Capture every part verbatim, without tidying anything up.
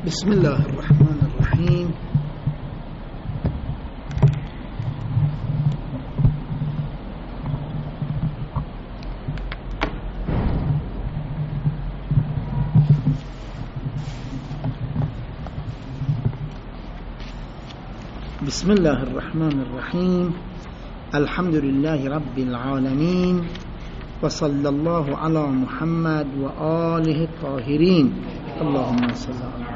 بسم الله الرحمن الرحیم. بسم الله الرحمن الرحیم. الحمد لله رب العالمین و صلی الله علی محمد و آله الطاهرین. اللهم صل علی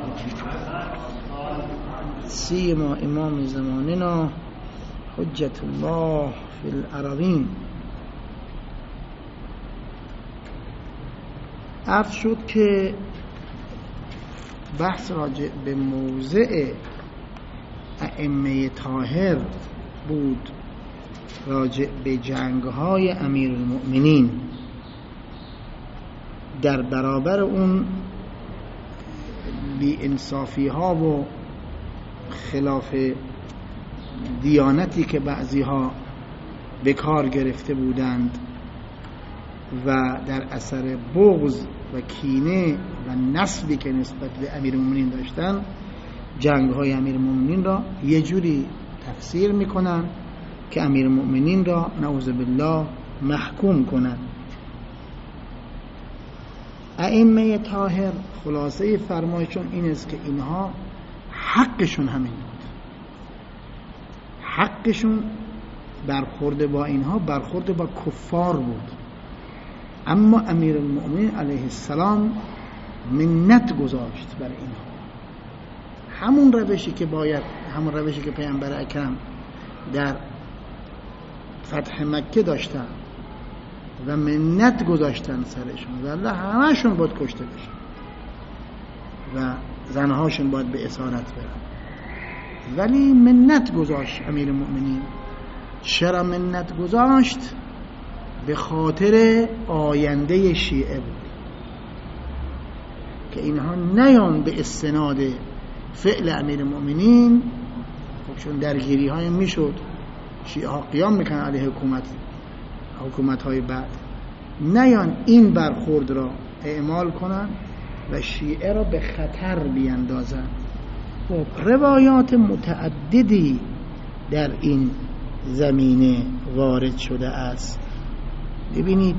سیما امام زماننا حجت الله فی الارضین. عرض شد که بحث راجع به موضع ائمه طاهر بود، راجع به جنگ‌های امیرالمؤمنین. در برابر اون بی انصافی ها و خلاف دیانتی که بعضی ها به کار گرفته بودند و در اثر بغض و کینه و نسبی که نسبت به امیرالمؤمنین داشتن، جنگ های امیرالمؤمنین را یه جوری تفسیر میکنن که امیرالمؤمنین را نعوذ بالله محکوم کنند. ائمه طاهر خلاصه فرمایشون این است که اینها حقشون همین بود، حقشون برخورد با اینها برخورد با کفار بود. اما امیرالمؤمنین علیه السلام منت گذاشت بر اینها، همون روشی که باید، همون روشی که پیامبر اکرم در فتح مکه داشتن و منت گذاشتن سرشون و الله همهشون باید کشته بشن و زنهاشون باید به اسارت برن، ولی منت گذاشت امیر المؤمنین. چرا منت گذاشت؟ به خاطر آینده شیعه بود که اینها نیان به استناد فعل امیر المؤمنین، خب چون درگیری های میشد شیعه ها قیام میکنن علیه حکومت حکومت های بعد، نیان این برخورد را اعمال کنن و شیعه را به خطر بیندازن. خب روایات متعددی در این زمینه وارد شده است. ببینید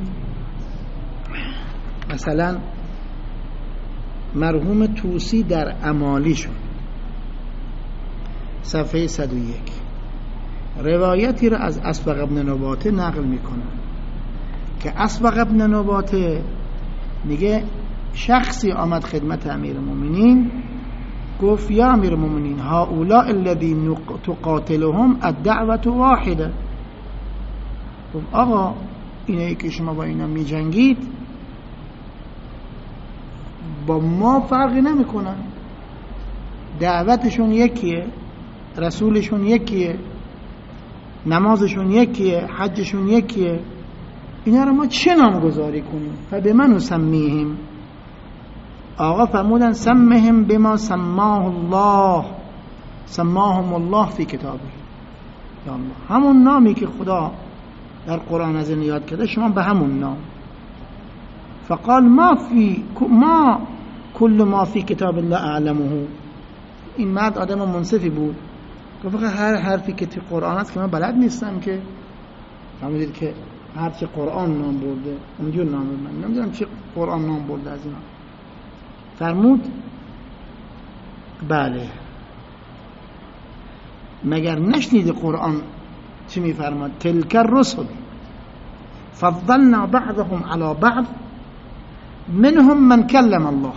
مثلا مرحوم طوسی در امالی شد صفحه صد و یک روایتی را از اسبق ابن نباته نقل میکنه که اسبق ابن نباته میگه شخصی آمد خدمت امیرالمؤمنین، گفت یا امیرالمؤمنین هؤلاء الذین تقاتلهم الدعوة واحده. گفت آقا اینایی که شما با اینا میجنگید با ما فرقی نمیکنن، دعوتشون یکیه، رسولشون یکیه، نمازشون یکیه، حجشون یکیه، اینا رو ما چه نامگذاری کنیم؟ فبمن نسمیهم؟ آقا فرمودن سمهم بما سماه الله سماهم الله فی کتابه. یا الله، همون نامی که خدا در قرآن از این یاد کرده شما به همون نام. فقال ما فی ما کل ما فی کتاب الله اعلمه. این مرد آدم منصفی بود، گفت هر حرفی که تو قرآن هست که من بلد نیستم که. فهمیدید که هر چه قرآن نام برده اونجور نام من نمیدونم چه قرآن نام برده از اینا. فرمود بله، مگر نشنید قرآن چی میفرماد؟ تلک الرسل فضلنا بعضهم على بعض منهم من کلم الله،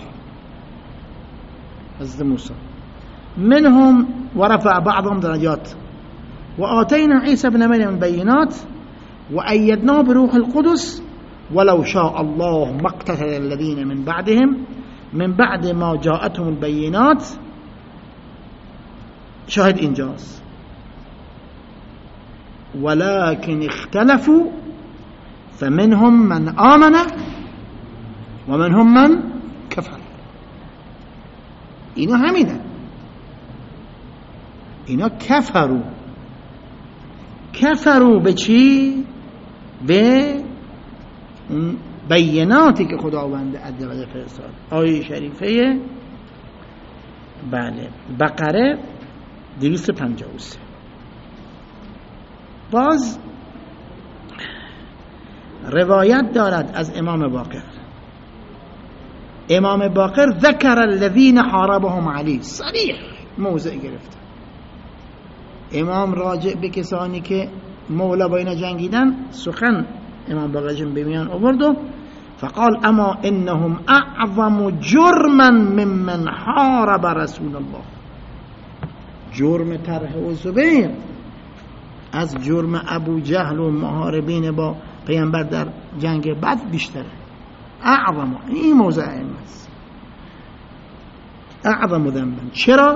حضرت موسی، منهم ورفع بعضهم درجات وآتينا عيسى ابن مريم البينات وأيدناه بروح القدس ولو شاء الله ما اقتتل الذين من بعدهم من بعد ما جاءتهم البينات. شاهد اینجاست ولكن اختلفوا فمنهم من آمن ومنهم من كفر. اینا همینه، اینا کفرو. کفرو به چی؟ به بیناتی که خداوند عز و جل فرستاد. آیه شریفه بله بقره دویست و پنجاه و سه. باز روایت دارد از امام باقر. امام باقر ذکر الذین حاربهم علی، صریح موضع گرفت. امام راجع به کسانی که مولا با اینا جنگیدن سخن امام باقر بمیان آورد و فقال اما انهم اعظم جرما ممن حارب رسول الله. جرم طلحه و زبیر از جرم ابو جهل و محاربین با پیامبر در جنگ بدر بیشتره. اعظم، این موضع ائمه است. اعظم ذنبا. چرا؟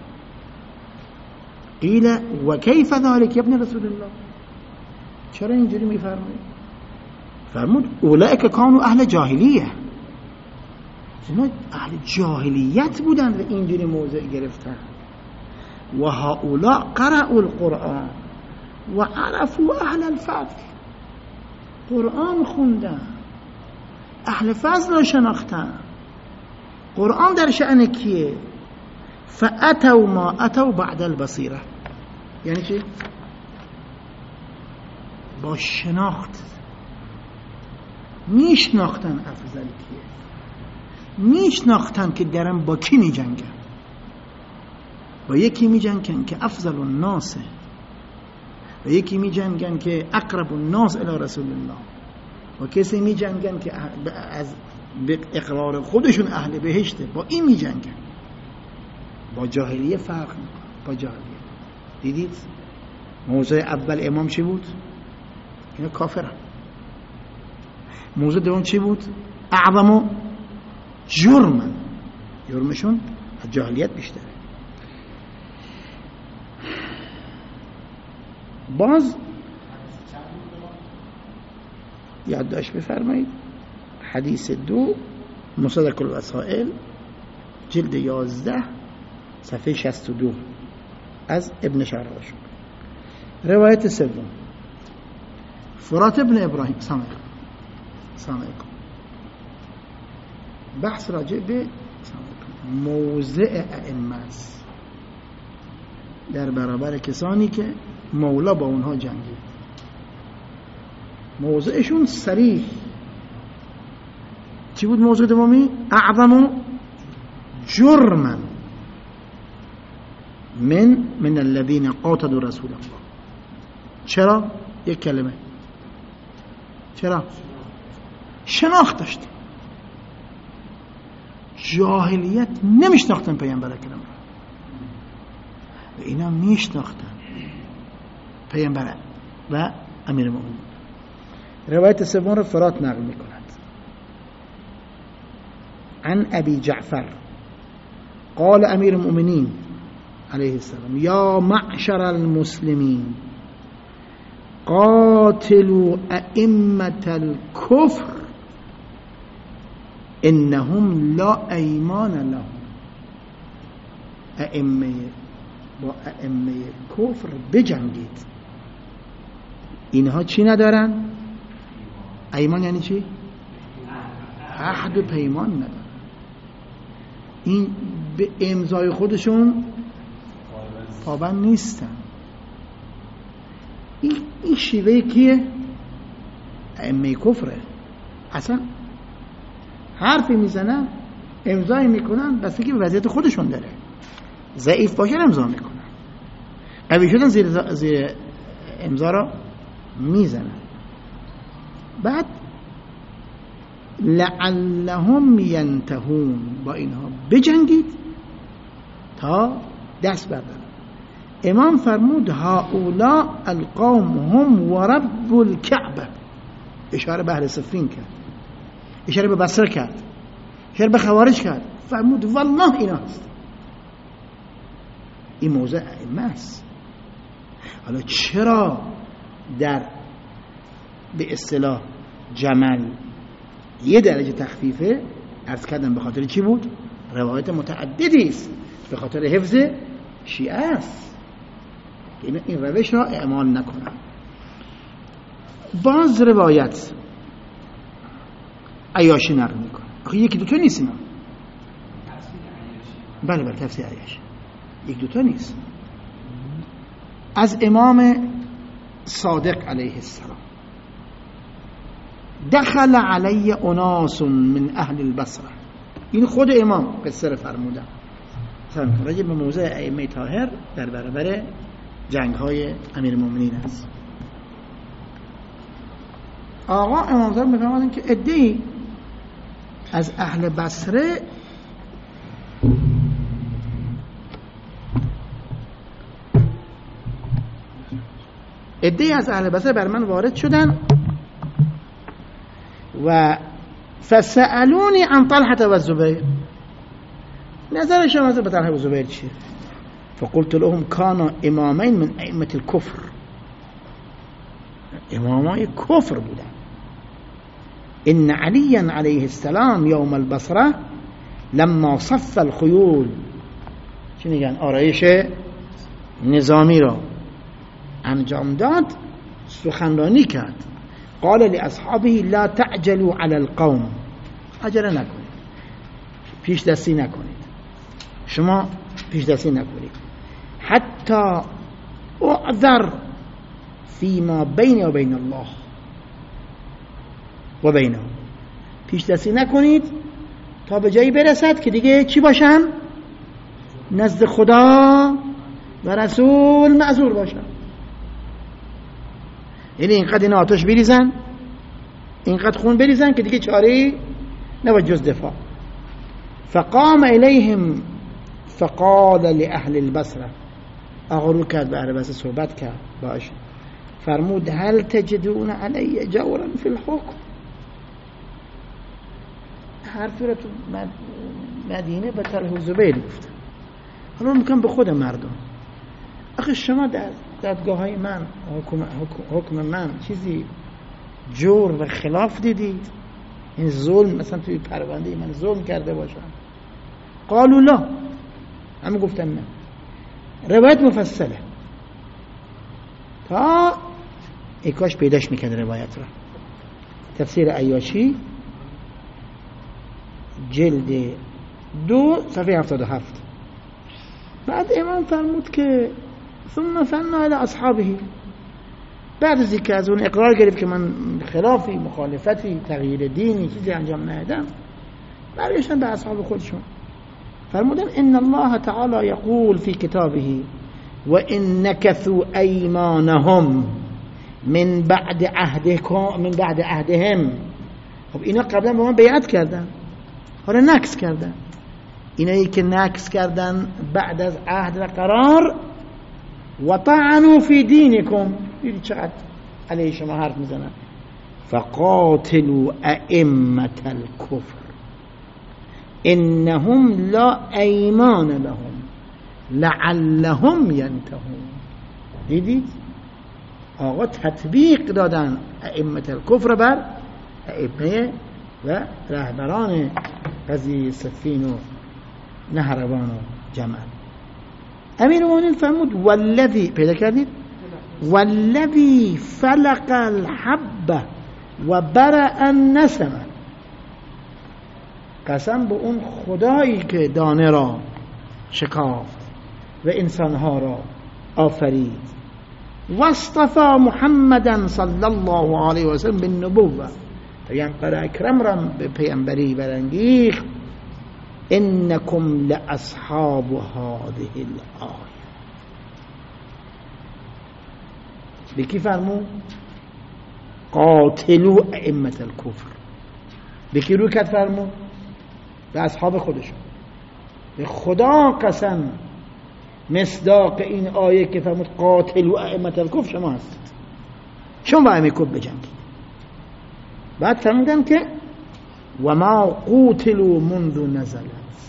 قیل و کیف ذلك ابن رسول الله، چرا اینجوری میفرمایید؟ فرمود اولئک کانوا اهل جاهلیه، اینا اهل جاهلیت بودن و اینجوری موضع گرفتن. و هؤلاء قرأوا القرآن و عرفوا اهل الفضل، قرآن خوندن، اهل فضل رو شناختن. قرآن در شأن کیه؟ فاتوا ما اتوا بعد البصیره، یعنی چی؟ با شناخت میشناختن افضل کیه، میشناختن که درم با کی می جنگن. با یکی می جنگن که افضل الناس، و یکی می جنگن که اقرب الناس الی رسول الله، و کسی می جنگن که از اقرار خودشون اهل بهشته، با این می جنگن. با جاهلیه فرق میکنه. با جاهلیه دیدید موضوع اول امام چی بود؟ اینا کافرن. موضوع دوم چی بود؟ اعظم جرما، جرمشون از جاهلیت بیشتره. باز یادداشت بفرمایید حدیث دو مصدق الوسائل جلد یازده صفحه شصت و دو از ابن شهراشون. روایت سوم فرات ابن ابراهیم سلام علیکم. بحث راجع به موضع ائمه است در برابر کسانی که مولا با اونها جنگید. موضعشون صریح چی بود؟ موضوع دومی اعظم جرما من من الذين قاتلوا رسول الله. چرا؟ یک کلمه، چرا؟ شناخت داشتن. جاهلیت نمیشناختن پیامبر اکرم را و اینا میشناختن پیامبر و امیر مومنین. روایت سوم را فرات نقل میکند عن ابی جعفر قال امیر المؤمنین علیه السلام یا معشر المسلمین قاتلوا ائمة الكفر انهم لا ایمان لهم. ائمه با ائمه کفر بجنگید، اینها چی ندارن؟ ایمان یعنی چی؟ عهد و پیمان ندارن. این به امضای خودشون پابند نیستن. این این شیوه کیه؟ ائمه کفره. اصلا حرفی میزنن امضای میکنن بستگی به وضعیت خودشون داره. ضعیف باشن امضا میکنن، قوی شدن زیر زیر امضا را میزنن. بعد لعلهم ینتهون، با اینها بجنگید تا دست بردارن. امام فرمود هؤلاء القوم هم ورب الكعبه، اشاره به اهل صفین کرد، اشاره به بصره کرد، اشاره به خوارج کرد. فرمود والله اینا هست. این موضع ائمه است. حالا چرا در به اصطلاح جمل یه درجه تخفیفه؟ عرض کردم به خاطر چی بود؟ روایت متعددی است، به خاطر حفظ شیعه است. این این روش را اعمال نکنن. باز روایت عیاشی نقل میکنه. آخه یکی دو تا نیست اینا. بله بله تفسیر عیاش یک دوتا نیست. از امام صادق علیه السلام دخل علی اناس من اهل البصره، این خود امام قصه فرمودن راجع به موضع ائمه طاهر در برابر جنگ های امیر المؤمنین است. آقا امام صادق میفرمایند که عده‌ای از اهل بصره عده‌ای از اهل بصره بر من وارد شدن و فسألونی عن طلحة و الزبیر، نظر شما به طلحه و زبیر چیه؟ فقلت لهم كانا امامین من ائمة الكفر، امامای کفر بودن. ان علی علیه السلام یوم البصره لما صف الخیول، چی میگن، آرایش نظامی را انجام داد، سخنرانی کرد. قال لاصحابه لا تعجلوا على القوم، عجله نکنید، پیش دستی نکنید، شما پیش دستی نکنید. حتی اعذر فيما بین و بین الله و بینه، پیش دستی نکنید تا به جایی برسد که دیگه چی باشن؟ نزد خدا و رسول معذور باشن. یعنی اینقدر این آتش بریزن، اینقدر خون بریزن که دیگه چاره نباید جز دفاع. فقام الیهم فقال لأهل البصره، آقا رو کرد به اهل بصره صحبت کرد باش، فرمود هل تجدون علی جورا فی الحکم، حرفی را تو مدینه به طرح زبیر گفتن، حالا میکنم به خود مردم، آخه شما در دادگاه های من حکم, حکم, حکم من چیزی جور و خلاف دیدید؟ این ظلم مثلا توی پرونده من ظلم کرده باشم؟ قالوا لا، همه گفتن نه. روایت مفصله تا ایکاش پیداش میکنه روایت را. تفسیر عیاشی جلد دو صفحه هفتاد و هفت. بعد امام فرمود که ثم ثنا الى اصحابه، بعد از اینکه از اون اقرار گرفت که من خلافی، مخالفتی، تغییر دینی چیزی انجام ندادم، برگشتن به اصحاب خودشون فرمودن ان الله تعالی یقول فی کتابه و ان نکثوا ایمانهم من بعد عهدکم من بعد عهدهم. خب اینا قبلا با من بیعت کردن، حالا نکث کردن. اینایی که نکث کردن بعد از عهد و قرار، و طعنوا فی دینکم، دیدی چقدر علیه شما حرف میزنن. فقاتلوا ائمة الكفر انهم لا ایمان لهم لعلهم ینتهون. دیدید آقا تطبیق دادن ائمة الكفر بر ائمه و رهبران قضیه صفین و نهروان و جمل. امیر المؤمنین فرمود والذی، پیدا کردید، والذی فلق الحب و برأ النسمه، قسم به اون خدایی که دانه را شکافت و انسانها را آفرید، و اصطفى محمدا صلی الله علیه و سلم بالنبوه، پیامبر اکرم را به پیامبری برانگیخت. انکم لاصحاب هذه الآیه، به کی فرمود؟ قاتلوا ائمة الكفر. به کی رو کرد فرمود؟ به اصحاب خودشون. به خدا قسم مصداق این آیه که فرمود قاتلوا ائمة الكفر شما هستید، شما با ائمه کفر بجنگید. بعد فرمودن که و ما قوتلوا منذ نزلت،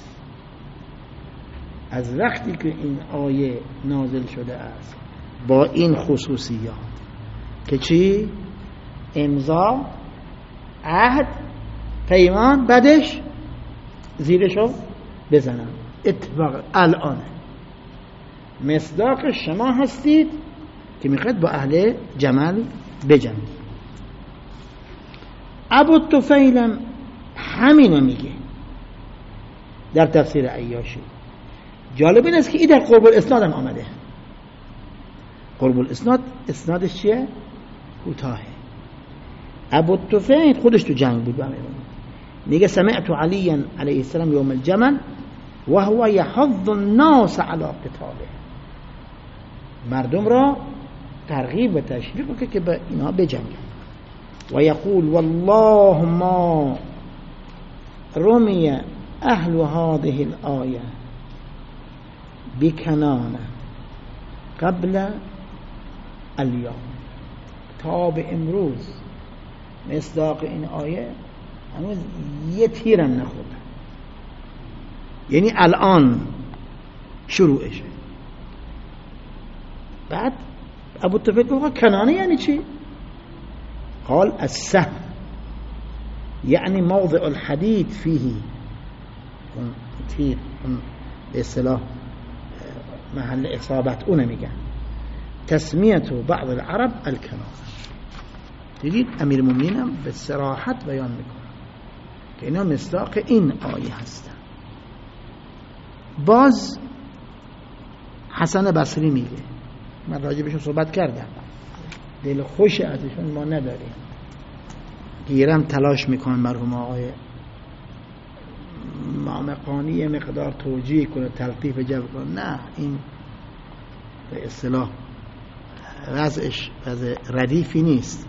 از وقتی که این آیه نازل شده است با این خصوصیات که چی؟ امضا، عهد، پیمان، بعدش زیرشو بزنن. اتفاق الان مصداق شما هستید که میخواید با اهل جمل بجنگید. ابو الطفیل همینو میگه در تفسیر عیاشی. جالب این است که این در قرب الاسناد هم آمده. قرب الاسناد اسنادش چیه؟ کوتاهه. ابو الطفیل خودش تو جنگ بود. میگه سمعت علی علیه السلام یوم الجمل و هو یحض الناس على قتاله، مردم را ترغیب و تشویق میکنه که به اینها بجنگن. و یقول والله ما رمی اهل هذه الآیه بکنانه قبل الیوم، تا به امروز مصداق این آیه هنوز یه تیرم نخورده، یعنی الان شروعشه. بعد ابو الطفیل گفت کنانه یعنی چی؟ قال السهم یعنی موضع الحديد فيه، تیر به اصطلاح محل اصابت اون میگن. تسمیت بعض العرب الکنانه. دیدید امیر المؤمنین هم به صراحت بیان میکنه که اینا مصداق این آیه هستن. باز حسن بصری میگه، من راجع بهشون صحبت کردم، دل خوش ازشون ما نداریم، گیرم تلاش میکنن مرحوم آقای مامقانی مقدار توجیه کنه، تلطیف جو کنه. نه، این به اصطلاح وضعش وضع ردیفی نیست.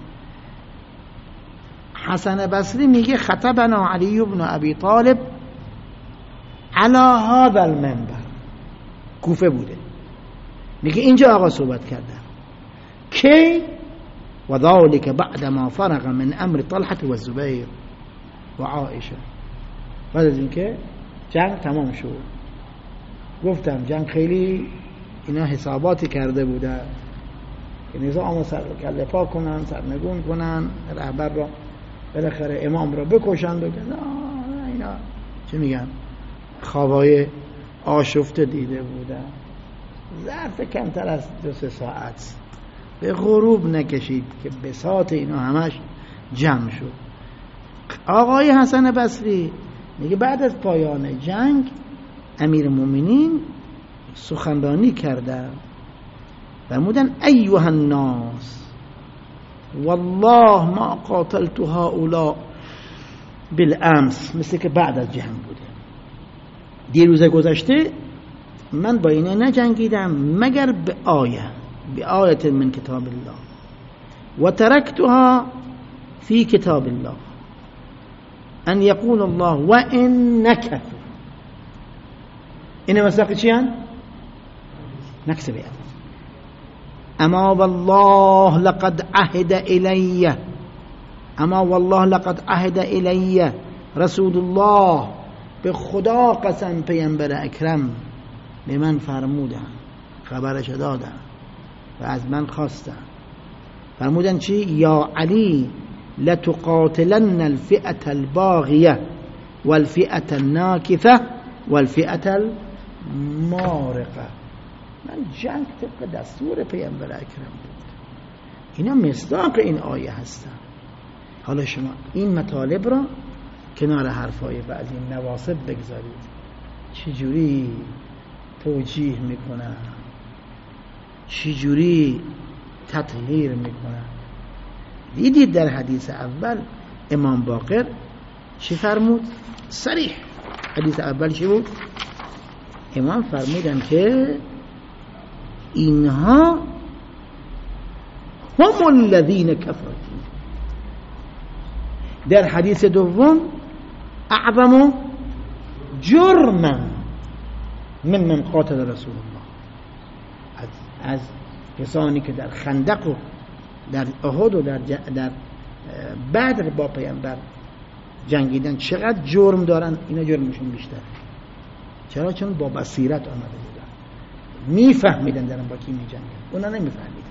حسن بصری میگه خطبنا علی بن ابی طالب علی هذا المنبر، کوفه بوده، میگه اینجا آقا صحبت کردن کی و ذلك بعد ما فرغ من امر طلحه و الزبیر و عائشه، بعد از اینکه جنگ تمام شد. گفتم جنگ خیلی اینا حساباتی کرده بودن که نظام سر کله پا کنن، سرنگون کنن، رهبر را بالاخره امام را بکشند و نه اینا چه میگن خوابای آشفته دیده بودن. ظرف کمتر از دو سه ساعت به غروب نکشید که بساط اینا همش جمع شد. آقای حسن بصری میگه بعد از پایان جنگ امیر المؤمنین سخنرانی کردن، فرمودن ایها الناس والله ما قاتلت هؤلاء بالامس، مثل که بعد از جنگ بوده، دیروز گذشته من با اینه نجنگیدم مگر به آیه، به آیت من کتاب الله و ترکتها فی کتاب الله ان یقول الله و ان نکثوا. این مصداق چی هن؟ نکث بیاد. اما والله لقد عهد الی، اما والله لقد عهد الی رسول الله، به خدا قسم پیامبر اکرم به من فرمودن، خبرش دادن و از من خواستن، فرمودن چی؟ یا علی لتقاتلن الفئة الباغیه والفئة الناکثه والفئة المارقه. من جنگ طبق دستور پیامبر اکرم بود. اینا مصداق این آیه هستن. حالا شما این مطالب را کنار حرفای بعضی نواصب بگذارید، چجوری توجیه میکنن، چجوری تطهیر میکنن. دیدید در حدیث اول امام باقر چی فرمود؟ صریح حدیث اول چی بود؟ امام فرمودن که اینها هم الذین کفروا. در حدیث دوم اعظم جرما من من قاتل رسول الله، از, از کسانی که در خندق و در احد و در, در بدر با پیامبر جنگیدن چقدر جرم دارن، اینا جرمشون بیشتر. چرا؟ چون با بصیرت آمده بودن، میفهمیدن دارن با کی میجنگن، اونا نمیفهمیدن.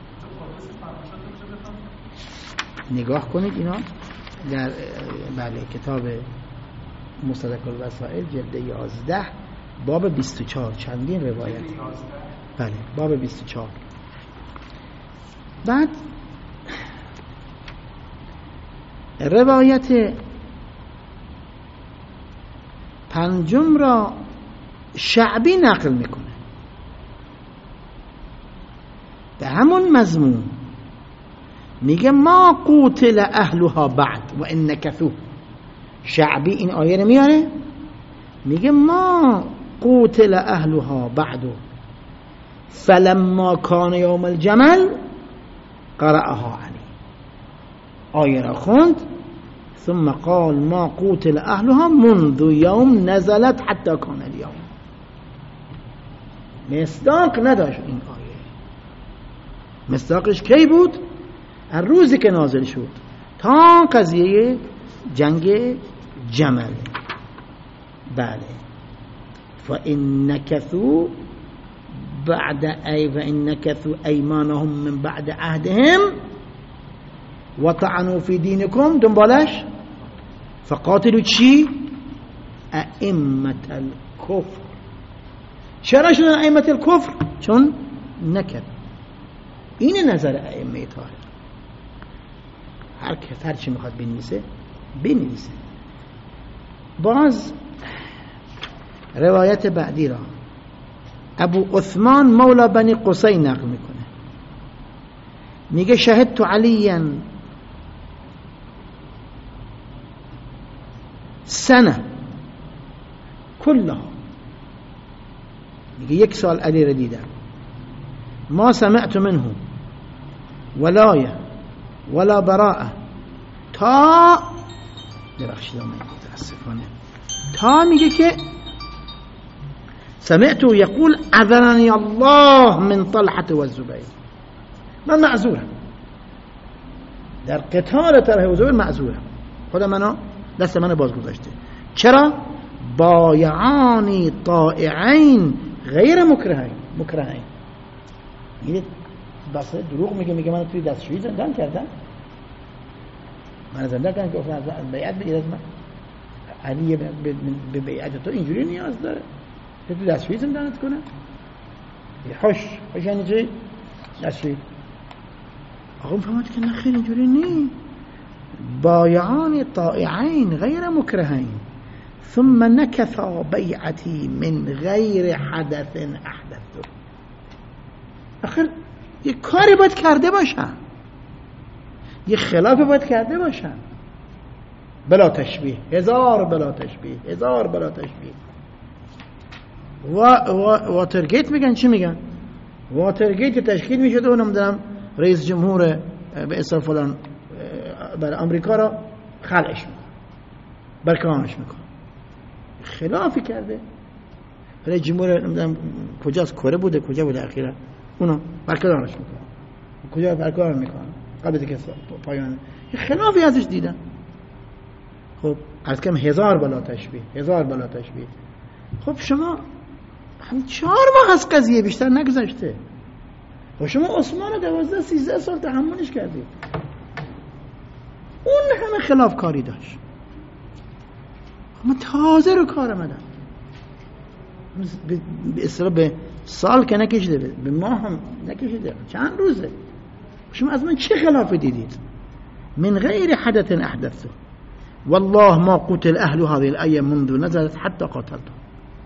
نگاه کنید اینا در بله کتاب مستدرک الوسائل جلد یازده باب بیست و چهار چندین روایت. بله باب بیست و چهار. بعد روایت پنجم را شعبی نقل میکنه. به همون مضمون میگه ما قوتل اهلها بعد و ان نکثوا. شعبی این آیه رو میاره میگه ما قوتل اهلها بعد فلما کان یوم الجمل قرأها علی. آیه را خوند ثم قال ما قوتل اهلها منذ یوم نزلت حتی کان اليوم. مصداق نداشت این آیه. مصداقش کی بود؟ هر روزی که نازل شد تا قضیه جنگ جمل. بله فإن نكثوا بعد أي فإن نكثوا أيمانهم من بعد عهدهم وطعنوا في دينكم دنبالش فقاتلوا چی؟ أئمة الكفر. چرا شدن أئمة الكفر؟ چون نکث. این نظر ائمه طاهر. هر کس هر چی میخواد بنویسه بنویسه. باز روایت بعدی را ابو عثمان مولا بنی قصی نقل میکنه میگه شهدت علیا سنه کلها. میگه یک سال علی را دیدم ما سمعت منه ولایه ولا براءه تا ببخشید من متاسفانه تا میگه که سمعت يقول عذرني الله من طلحة والزبير. من معذورم در قتال طلحه و زبیر، معذورم. خدا منو دست منو باز گذاشته. چرا؟ بایعانی طائعین غیر مکرهین. مکرهین یعنی بس دروغ میگه، میگه من توی دستشویی زندان کردم، من زندان کردم که اصلا بیعت بگیر از من. علی به بیعت تو اینجوری نیاز داره که تو دستشویی زندانت کنه؟ خوش خوش یعنی چی؟ دستشویی. آقا فهمت که نخیر اینجوری نی. بایعان طائعین غیر مکرهین ثم نکثا بیعتی من غیر حدث احدث. آخر یه کاری باید کرده باشن، یه خلاف باید کرده باشن. بلا تشبیه، هزار بلا تشبیه، هزار بلا تشبیه. و واترگیت میگن چی میگن؟ واترگیت تشکیل میشد و نمیدونم رئیس جمهور به اصطلاح فلان برای امریکا را خلعش میکن، برکنارش میکن. خلافی کرده. رئیس جمهور نمیدونم کجاست، کره بوده کجا بوده اخیرا، اونا برکنارش میکن. کجا برکنار میکن؟ قبل که پایان خلافی ازش دیدن. خب از کم هزار بلا تشبیه، هزار بلا تشبیه. خب شما هم چهار ماه از قضیه بیشتر نگذشته. خب شما عثمان رو دوازده سیزده سال تحملش کردید. اون همه خلاف کاری داشت. ما تازه رو کار آمدن. به اصطلاح به سال که نکشیده، به ماه هم نکشیده، چند روزه. شما از من چه خلافی دیدید؟ من غیر حدث احدثه والله ما قتل اهل هذه الايه منذ نزلت حتى قتلتهم.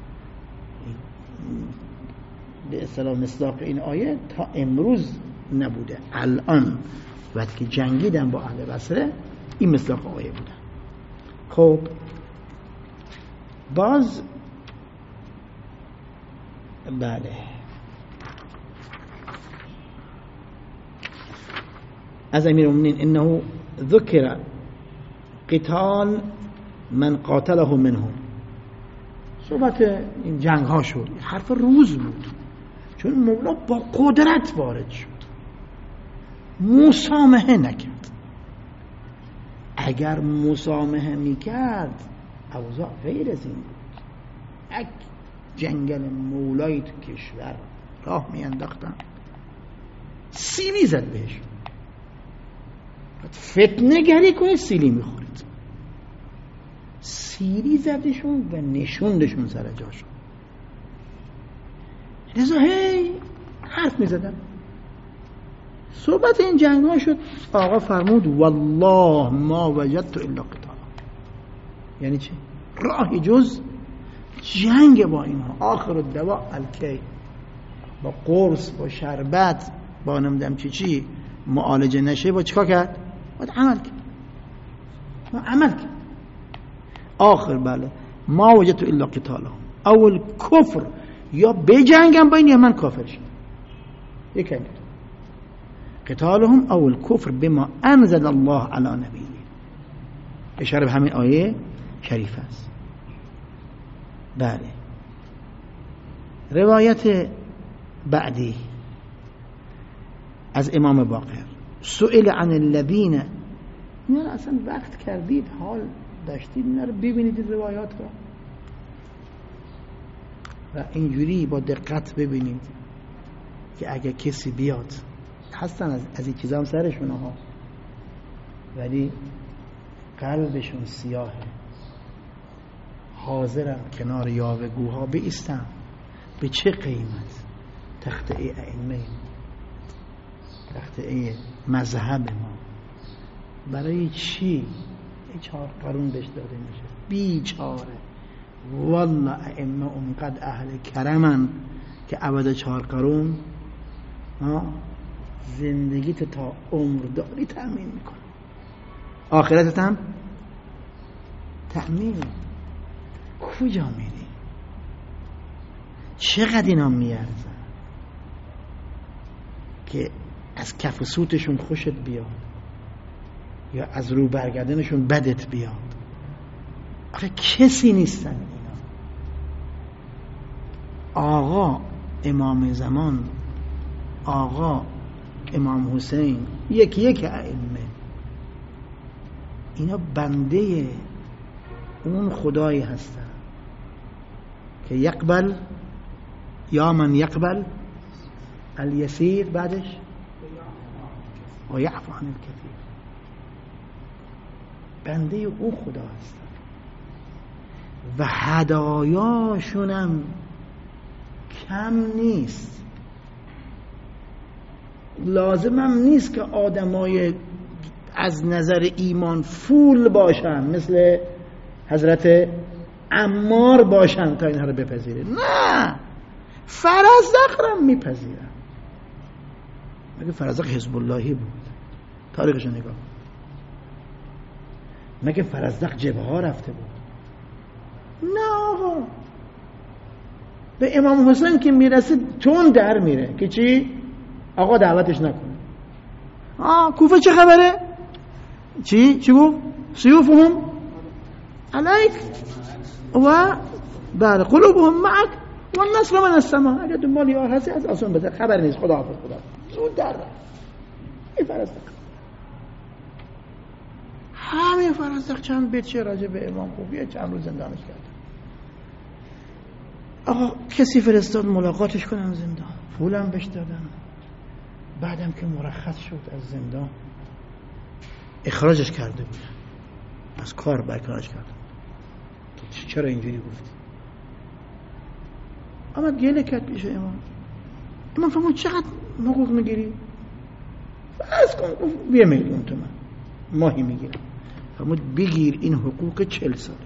به اصطلاح مصداق این آیه تا امروز نبوده. الان وقتی که جنگیدن با اهل بصره این مصداق آیه بوده. خب باز بله از امیر المؤمنین انه ذکر قتال من قاتله منهم. صحبت این جنگ ها شد، حرف روز بود، چون مولا با قدرت وارد شد، مسامحه نکرد. اگر مسامحه میکرد اوضاع غیر از این بود. یک جنگل مولای تو کشور راه میانداختن، سیلی زد بهش. فتنه گری کنید سیلی میخورید. سیلی زدشون و نشوندشون سر جاشون. لذا هی حرف میزدن. صحبت این جنگ ها شد. آقا فرمود والله ما وجدت الا قتال. یعنی چی؟ راه جز جنگ با اینها. آخر الدواء الکی، با قرص با شربت با نمیدم چی چی معالجه نشه با چیکار کرد؟ باید عمل کرد ما عمل کرد آخر بله ما وجدت الا قتالهم اول کفر یا بجنگم با این یا من کافر شدم یک هم قتالهم اول کفر بما انزل الله علی نبیه اشاره به همین آیه شریف است. بله روایت بعدی از امام باقر سئل عن الذین اینا اصلا وقت کردید حال داشتید اینا رو ببینید روایات رو و اینجوری با دقت ببینید که اگه کسی بیاد هستن از, از این چیزا هم سرشون ها ولی قلبشون سیاهه حاضرم کنار یاوه‌گوها بایستم به چه قیمت تخته ائمه تخته مذهب ما برای چی چهار قرون بهش داده میشه بیچاره والله ائمه اونقدر اهل کرمن که عوض چهار قرون زندگیت تا عمر داری تأمین میکنه آخرتت هم تأمین کجا میری چقدر اینا میارزن که از کف و سوتشون خوشت بیاد یا از رو برگردنشون بدت بیاد آخه کسی نیستن اینا آقا امام زمان آقا امام حسین یکی یک ائمه اینا بنده اون خدایی هستن که یقبل یا من یقبل الیسیر بعدش و یعفو عن الکثیر بنده اون خدا هستن و هدایاشونم کم نیست لازمم نیست که آدمای از نظر ایمان فول باشن مثل حضرت عمار باشن تا اینها رو بپذیره نه فرزدق رو میپذیرن مگه فرزدق حزب اللهی بود تاریخش رو نگاه مگه فرزدق جبهه ها رفته بود نه آقا به امام حسین که میرسه تون در میره که چی؟ آقا دعوتش نکنه آه کوفه چه خبره؟ چی؟ چی گفت؟ سیوفهم علیک و بله قلوبهم معک و النصر من السما اگر دنبال یار هستی از آسان بده خبر نیست خدا حافظ خدا زود در رفت این فرزدق همین فرزدق چند بیت چه راجع به امام خوبیه چند روز زندانش کرد آقا کسی فرستاد ملاقاتش کنم زندان پولم بهش دادن بعدم که مرخص شد از زندان اخراجش کرده بود از کار برکنارش کرده چرا اینجوری گفتی آمد گله کرد پیش امام امام فرمود چقدر حقوق میگیری فرض کن گفت یه میلیون تومن ماهی میگیرم فرمود بگیر این حقوق چل سالت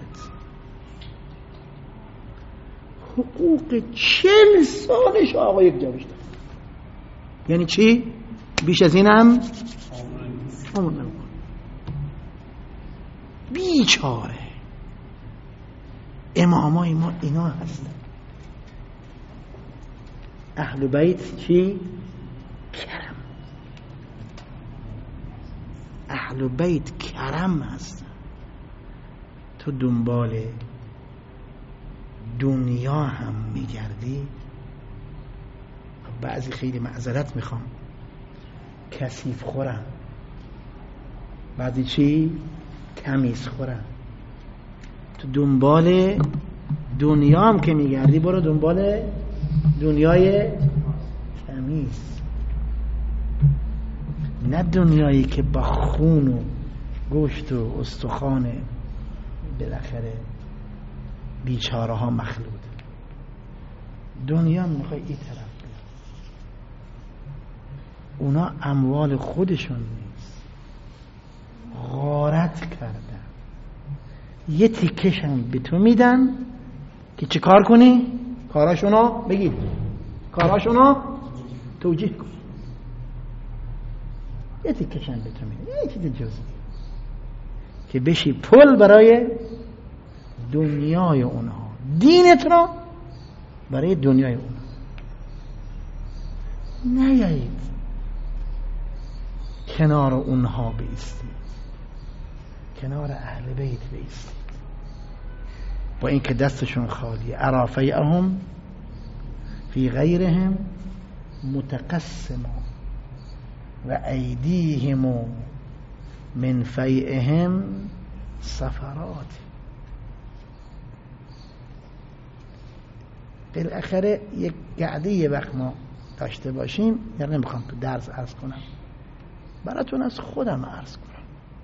حقوق چل سالش آقا یک جا بشتر یعنی چی؟ بیش از این هم آمون نمون بیچاره امامای ما اینا هستن اهل بیت چی؟ کرم اهل بیت کرم هستن تو دنبال دنیا هم میگردی بعضی خیلی معذرت میخوام کثیف خورن بعضی چی؟ کمیز خورن تو دنبال دنیا هم که میگردی برو دنبال دنیای کمیز نه دنیایی که با خون و گوشت و استخوان بالاخره بیچاره ها مخلوط دنیا میخوای این طرف بید. اونا اموال خودشون نیست غارت کردن یه تیکشم به تو میدن که چه کار کنی؟ کاراشونو بگید کاراشونو توجیه کن یه تیکشن به تو میده، یه چیز جزئی که بشی پل برای دنیای اونها، دینت را برای دنیای اونها. نیایید کنار اونها بایستید، کنار اهل بیت بایستید با اینکه دستشون خالیه. ارافیهم فی غیرهم متقسم و ایدیهم من فیئهم سفرات. بالاخره یک قعده یه وقت ما داشته باشیم، یعنی نمیخوام تو درس عرض کنم، براتون از خودم عرض کنم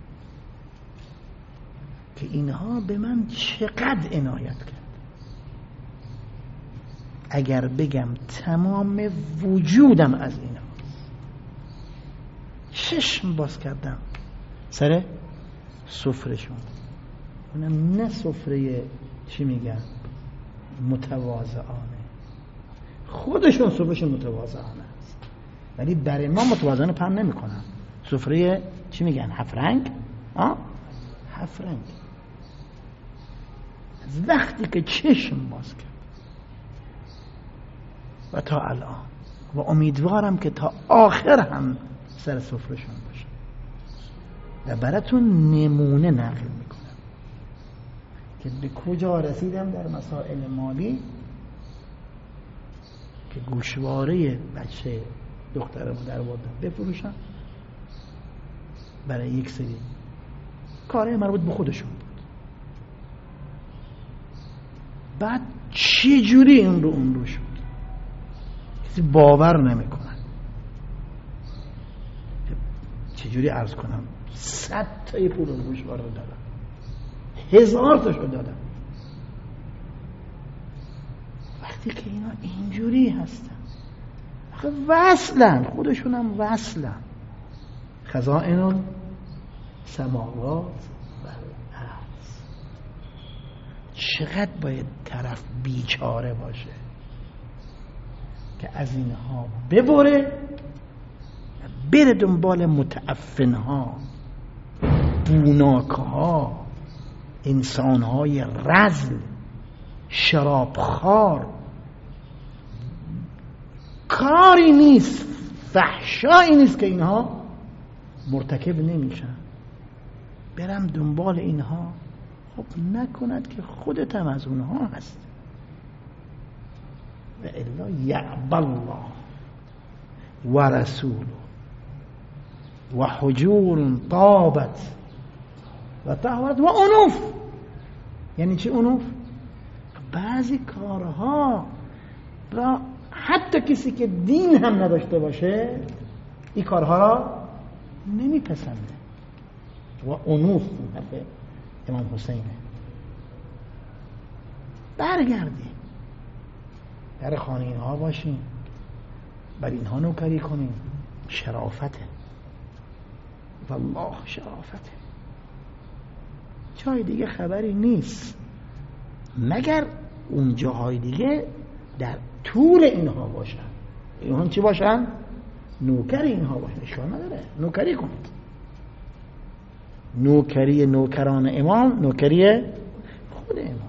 که اینها به من چقدر عنایت کرد. اگر بگم تمام وجودم از اینها، چشم باز کردم سر سفرهشون، اونم نه سفره چی میگن متواضعانه، خودشون سفرهشون متواضعانه است ولی برای ما متواضعانه پهن نمی کنن. سفره چی میگن هفت رنگ، ها هفت رنگ. از وقتی که چشم باز کرد و تا الان و امیدوارم که تا آخر هم سر سفرهشون باشه و براتون نمونه نقل میکنم که به کجا رسیدم در مسائل مالی که گوشواره بچه دخترمو در بردم بفروشم برای یک سری کاره مربوط به خودشون بود. بعد چه جوری این رو اون رو شد کسی باور نمیکنه. چه جوری عرض کنم، صد تای پول اون گوشواره رو دادم، هزار تاشو دادم. وقتی که اینا اینجوری هستن آخه وصلن، خودشونم وصلن. خزائن سماوات و الارض. چقدر باید طرف بیچاره باشه که از اینها ببره بره دنبال متعفنها، بوناکها، انسانهای رذل، شرابخوار. کاری نیست، فحشایی نیست که اینها مرتکب نمیشن. برم دنبال اینها، خب نکند که خودت هم از اونها هست. و الا یعب الله و رسوله و حجور طابت و طهرت و انوف. یعنی چه انوف؟ بعضی کارها را حتی کسی که دین هم نداشته باشه این کارها را نمیپسنده. و انوف حرف امام حسینه. برگردی در خانه اینها باشین، بر اینها نوکری کنین. شرافته، والله شرافته. جای دیگه خبری نیست مگر اون جاهای دیگه در طول اینها باشن. اینها چی باشن؟ نوکر اینها باشن. اشکال نداره نوکری کنید. نوکری نوکران امام نوکری خود امامه.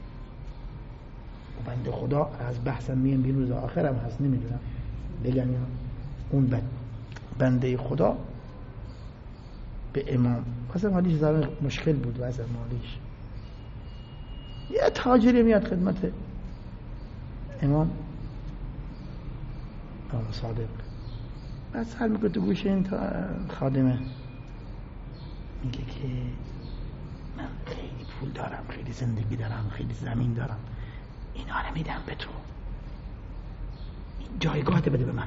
بنده خدا از بحثم میم بین روز آخرم هست، نمیدونم بگم یا اون بنده خدا به امام واسه مالیش زمان مشکل بود، واسه مالیش یه تاجری میاد خدمت امام امام صادق، بعد سر میکنه تو گوش این خادمه، میگه که من خیلی پول دارم، خیلی زندگی دارم، خیلی زمین دارم، اینا رو میدم به تو، این جایگاه بده به من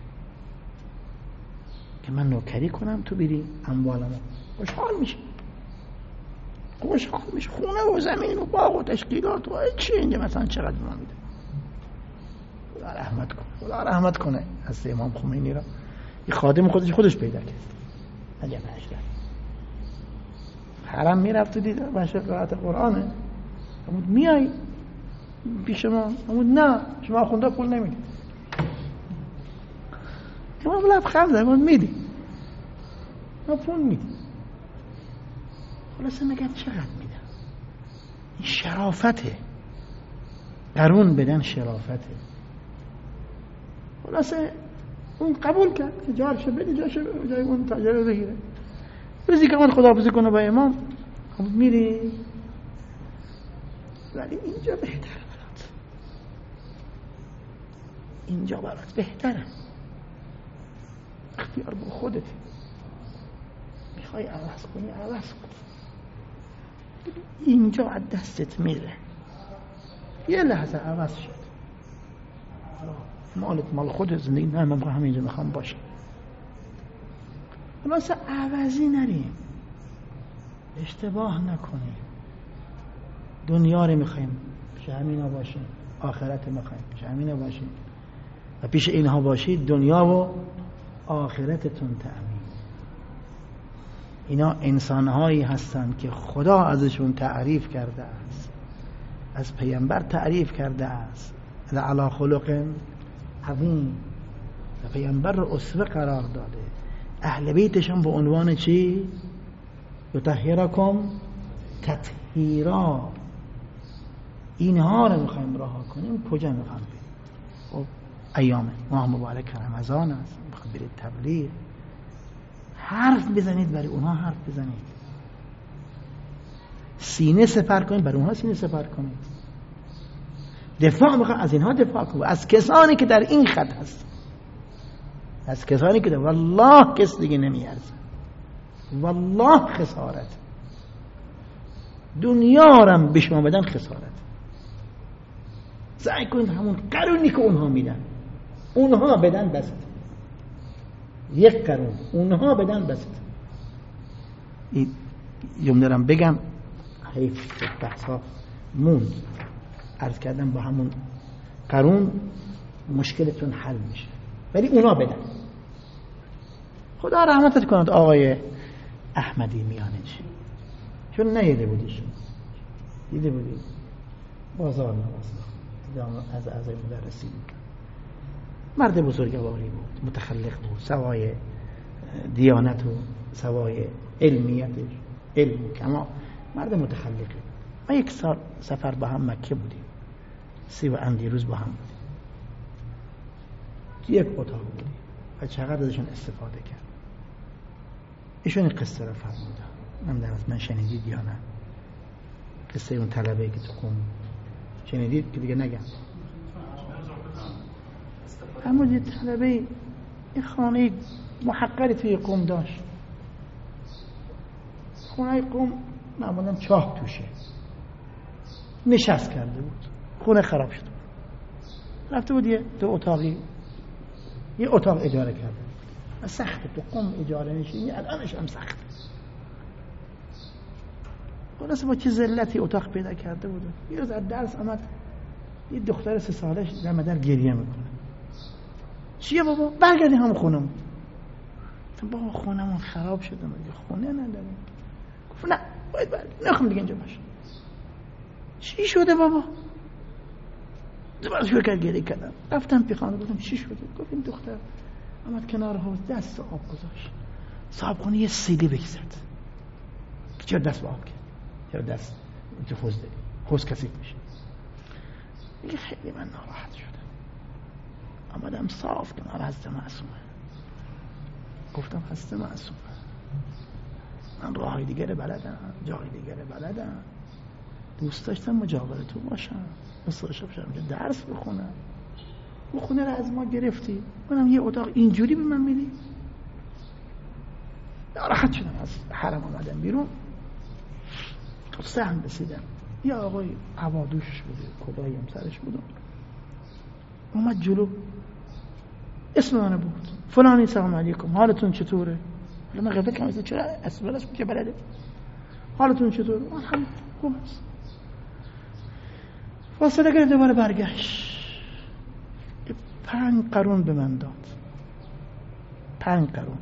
که من نوکری کنم، تو بری اموالمو. خوشحال میشه، خوشحال میشه. خونه و زمین و باغ و تشکیلات و چی اینجا مثلا چقدر به من میده. خدا رحمت کنه، خدا رحمت کنه از امام خمینی را. این خادم خودش خودش پیدا کرد. عجب نشد. حرم میرفت و دید باشه قرائت قرآنه. امود میای پیش ما؟ امود نه شما خونده پول نمیدید. امام لبخند زد، امود میدی. ما پول میدیم. خلاصه نگه چقدر میدن؟ این شرافته، قرون بدن شرافته. خلاصه اون قبول کرد که جارشو بده، جاشو جای اون تاجر رو بگیره. روزی که من خداحافظی کنه با امام، خب میری، ولی اینجا بهتره برات، اینجا برات بهتره. اختیار با خودت، میخوای عوض کنی عوض کن. اینجا از دستت میره، یه لحظه عوض شد، مالت مال خود زندگی، نه من همینجا میخوام باشم. خلاصه عوضی نریم، اشتباه نکنیم. دنیا رو میخوایم پیش همینا باشیم، آخرت میخوایم پیش همینا باشیم، و پیش اینها باشید دنیا و آخرتتون تأمین. اینا انسانهایی هستند که خدا ازشون تعریف کرده است، از پیامبر تعریف کرده است، علی خلق عظیم، و پیامبر رو اسوه قرار داده. اهل بیتشون به عنوان چی؟ یطهرکم تطهیرا. اینها رو میخوایم رها کنیم، کجا میخوایم بریم؟ خب ایام ماه مبارک رمضان است، میخوایم برید تبلیغ، حرف بزنید برای اونها، حرف بزنید، سینه سپر کنید برای اونها، سینه سپر کنید. دفاع میخوایم از اینها دفاع کنید، از کسانی که در این خط هست، از کسانی که در والله کس دیگه نمیارزه، والله خسارت. دنیا رم به شما بدن خسارت. سعی کنید همون قرونی که اونها میدن، اونها بدن بست. یک قرون اونها بدن بست. این جمله رم بگم، حیف بحثا موند. عرض کردم با همون قرون مشکلتون حل میشه، ولی اونا بدن. خدا رحمتت کند آقای احمدی میانج، چون نیده بودیشون، دیده بودی بازار نواز از اعضای مدرسی بود، مرد بزرگواری بود، متخلق بود، سوای دیانت و سوای علمیتش، علم کما مرد متخلقی. ما یک سال سفر با هم مکه بودیم، سی و اندی روز با هم بودیم، یک اتاق بودیم و چقدر ازشون استفاده کرد. ایشون قصه رو فرمودن، نمیدونم من شنیدید یا نه، قصه اون طلبه که تو قم شنیدید که دیگه نگم. اما یه طلبه یه خانه محقری توی قم داشت، خونه قم معمولا چاه توشه، نشست کرده بود، خونه خراب شد، رفته بود یه دو اتاقی یه اتاق اجاره کرده. سخته تو قم اجاره نشینی، الانش هم سخته. خلاصه با چه ذلتی اتاق پیدا کرده بود. یه روز از درس آمد، یه دختر سه سالش در مدر گریه میکنه. چیه بابا؟ برگردی هم خونم. بابا خونمون خراب شده، مگه خونه نداریم؟ گفت نه باید برگردی، نخوام دیگه اینجا باشم. چی شده بابا؟ دوباره شروع کرد گریه کردم. رفتم پیخانه گفتم چی شده؟ گفت این دختر آمد کنار حوض دست آب گذاشت، صاحبخونه یه سیلی بکزد. چرا دست با آب کرد؟ چرا دست تو حوض داری؟ حوض کثیف میشه. میگه خیلی من ناراحت شدم، آمدم صاف کنار حضرت معصومه. گفتم حضرت معصومه من راهی دیگر بلدم، جای دیگر بلدم، دوست داشتم مجاور تو باشم، مثل شب شب درس بخونم. اون خونه رو از ما گرفتی، منم یه اتاق اینجوری به من میدی؟ ناراحت شدم، از حرم آمدم بیرون، تو سهم رسیدم، یه آقای عوادوشش بوده، کلاهی هم سرش بود، اومد جلو، اسم منو بود، فلانی سلام علیکم، حالتون چطوره؟ حالا من غفلت کردم چرا اسمش که بلده، حالتون چطوره؟ الحمدلله خوب است. فاصله گرفت، دوباره برگشت، پنج قرون به من داد، پنج قرون.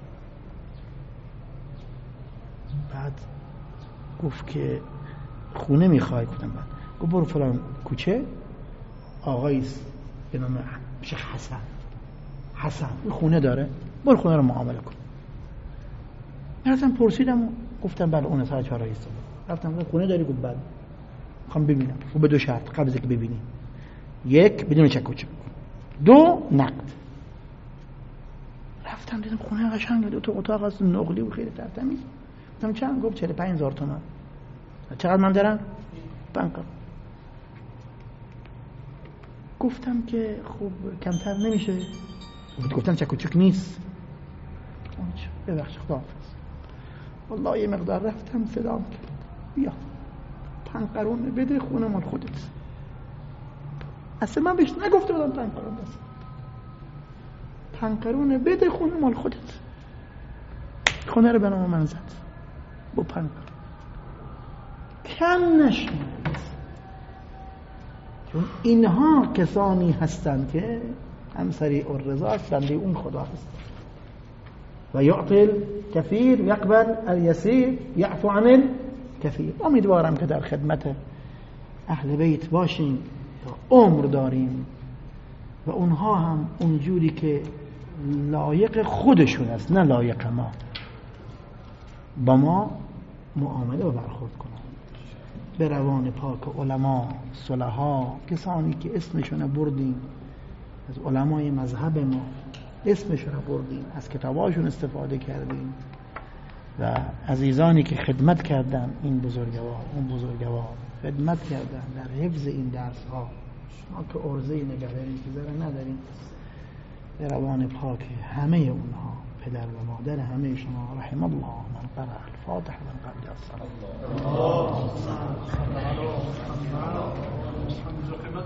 بعد گفت که خونه میخوای؟ گفتم بعد گفت برو فلان کوچه، آقایی به نام شیخ حسن، حسن این خونه داره، برو خونه رو معامله کن. رفتم پرسیدم و گفتم بله اون ساعت چهار ایستاد. رفتم خونه داری؟ گفت بله. میخوام ببینم. و به دو شرط قبل از اینکه ببینی: یک، بدون چک و چک، دو، نقد. رفتم دیدم خونه قشنگه، دو تا اتاق است، نقلی و خیلی تمیز. گفتم چند؟ گفت چهل و پنج هزار تومان. چقدر من دارم؟ پنج. گفتم که خب کمتر نمیشه؟ گفتم چک و چک نیست. ببخش خداحافظ. والله یه مقدار رفتم صدام کرد: بیا پنج قرون بده، خونه مال خودت. اصلا من بهش نگفته بودم پنج قرون بس. پنج قرون بده، خونه مال خودت. خونه رو به نام من زد با پنج قرون. کم نشد، چون اینها کسانی هستند که همسری الرضا است، بنده اون خدا هست. و یعطی الکثیر یقبل الیسیر یعفو عن الکثیر. امیدوارم که در خدمت اهل بیت باشیم تا عمر داریم و اونها هم اونجوری که لایق خودشون است، نه لایق ما، با ما معامله و برخورد کنند. به روان پاک علما، صلحا، کسانی که اسمشون بردیم از علمای مذهب ما، اسمشون بردیم، از کتاباشون استفاده کردیم، و عزیزانی که خدمت کردن، این بزرگوار اون بزرگوار خدمت کردن در حفظ این درس ها، ما که عرضه نگهداری که ذره نداریم. به روان پاک همه اونها، پدر و مادر همه شما، رحم الله من قرأ الفاتح من قبل الصلاة.